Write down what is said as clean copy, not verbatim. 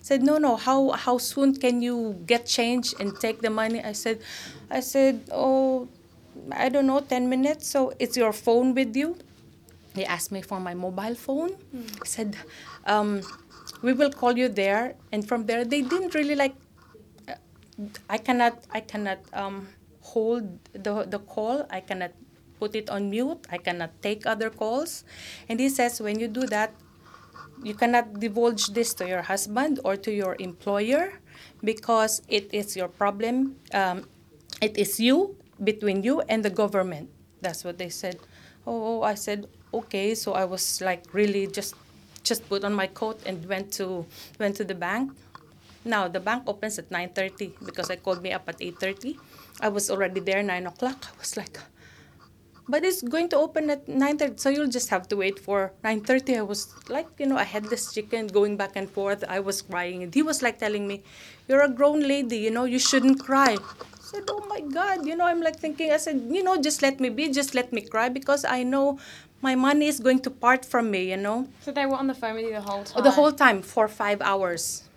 Said, no, how soon can you get change and take the money? I said, oh, I don't know, 10 minutes. So it's your phone with you? He asked me for my mobile phone. He said, we will call you there. And from there, they didn't really like, I cannot hold the call. I cannot put it on mute. I cannot take other calls. And he says, when you do that, you cannot divulge this to your husband or to your employer because it is your problem. It is you, between you and the government. That's what they said. Oh, I said, okay. So I was like really just put on my coat and went to the bank. Now the bank opens at 9:30 because I called me up at 8:30. I was already there 9 o'clock. I was like, but it's going to open at 9:30, so you'll just have to wait for 9:30. I was like, a headless chicken going back and forth. I was crying, and he was like telling me, "You're a grown lady, you shouldn't cry." I said, "Oh my God," I'm like thinking. I said, just let me be, just let me cry because I know my money is going to part from me. So they were on the phone with you the whole time? The whole time for 5 hours.